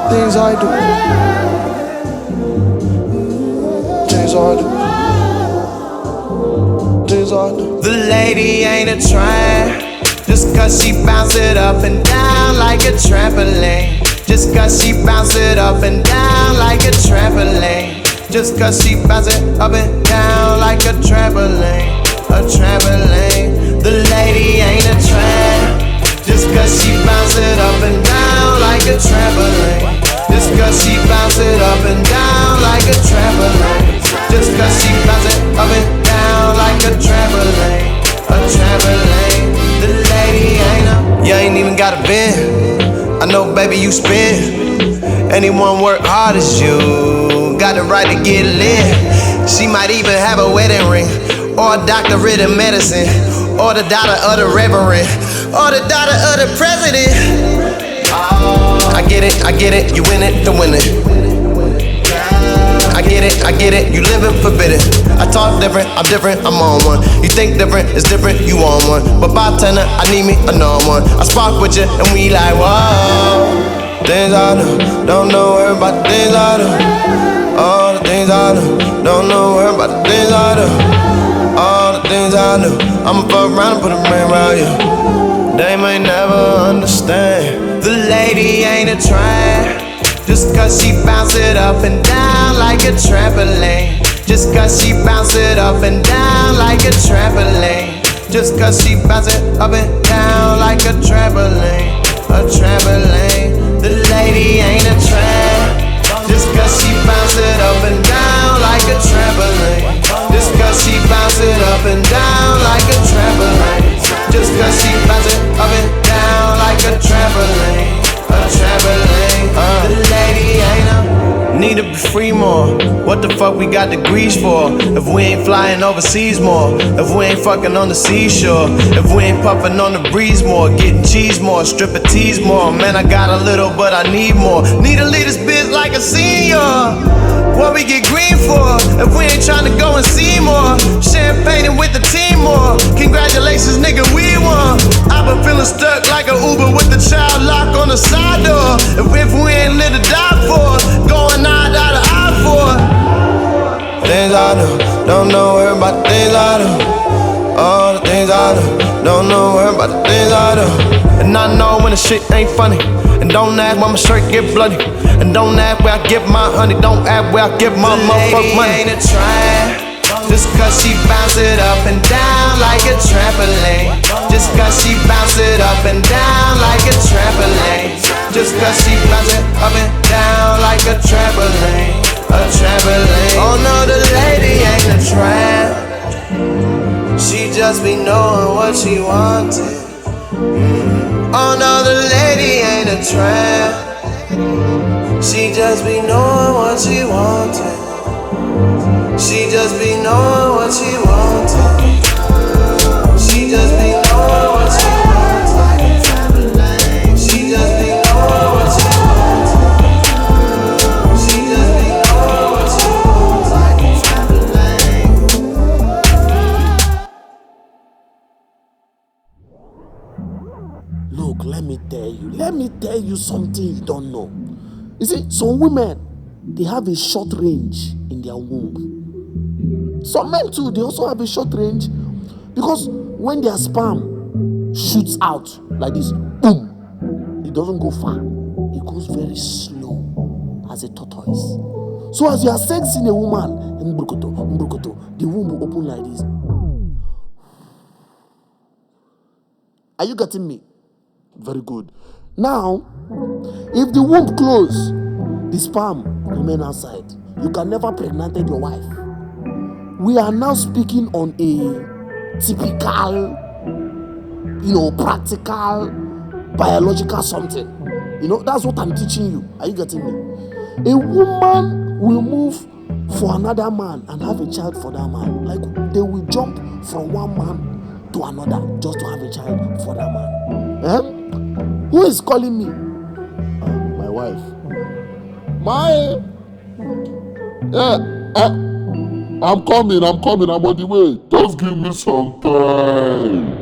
things I do, things I do, things I do. The lady ain't a tramp, just cause she bounce it up and down like a trampoline. Just cause she bounce it up and down like a trampoline. Just cause she bounce it up and down like a trampoline, a trampoline. The lady ain't a tramp, just cause she bounce it up and down like a trampoline. Just cause she bounce it up and down like a trampoline. Just cause she bounce it up and down like a trampoline, a trampoline. The lady ain't a, you ain't even got a bin. I know, baby, you spin. Anyone work hard as you got the right to get lit. She might even have a wedding ring, or a doctorate in medicine, or the daughter of the reverend, or the daughter of the president. I get it, you win it, to win it. I get it, you living forbidden. I talk different, I'm different, I'm on one. You think different, it's different, you on one. But bartender, I need me another one. I spark with you, and we like, whoa. Things I do, don't know where about the things I do. All the things I do, don't know where about the things I do. All the things I do, I'ma fuck around and put a ring around you. They may never understand. The lady ain't a tramp, just cause she bounce it up and down like a trampoline. Just cause she bounce it up and down like a trampoline. Just cause she bounce it up and down like a trampoline, a trampoline. The lady ain't a tramp, just cause she bounce it up and down like a trampoline. Just cause she bounce it up and down like a trampoline. Just cause she bounce it up and down like a trampoline, a trampoline. The lady ain't a, need to be free more. What the fuck we got degrees for? If we ain't flying overseas more, if we ain't fucking on the seashore, if we ain't puffing on the breeze more, getting cheese more, stripping tease more. Man, I got a little, but I need more. Need to lead this biz like a senior. What we get green for? If we ain't trying to go and see more, champagne with the team more. Congratulations, nigga, we won. I've been feeling stuck like an Uber with the child lock on the side door. If we ain't live to die for, going eye to eye for. Things I do, don't know where about the things I do. All the things I do, don't know where about the things I do. And I know when the shit ain't funny. And don't ask why my shirt get bloody. And don't ask where I get my honey. Don't ask where I get my motherfucking money. Ain't a tramp, just cause she bounce it up and down like a trampoline. Just cause she bounce it up and down like a trampoline. Just cause she bounce it up and down like a trampoline, a trampoline. Oh no, the lady ain't a tramp, she just be knowing what she wanted. Oh no, the lady ain't a tramp, she just be knowing what she wanted. She just be knowing what she wanted. She just be knowing what she wanted. She just be knowing what she wanted. She just be knowing what she wanted. Look, let me tell you something you don't know. You see, some women, they have a short range in their womb. Some men too, they also have a short range, because when their sperm shoots out like this, boom, it doesn't go far. It goes very slow as a tortoise. So as you are sexing a woman, the womb will open like this. Are you getting me? Very good. Now, if the womb close, the sperm remain outside. You can never pregnant your wife. We are now speaking on a typical, practical, biological something. That's what I'm teaching you. Are you getting me? A woman will move for another man and have a child for that man. Like, they will jump from one man to another just to have a child for that man. Who is calling me? My wife. I'm coming, I'm on the way. Just give me some time.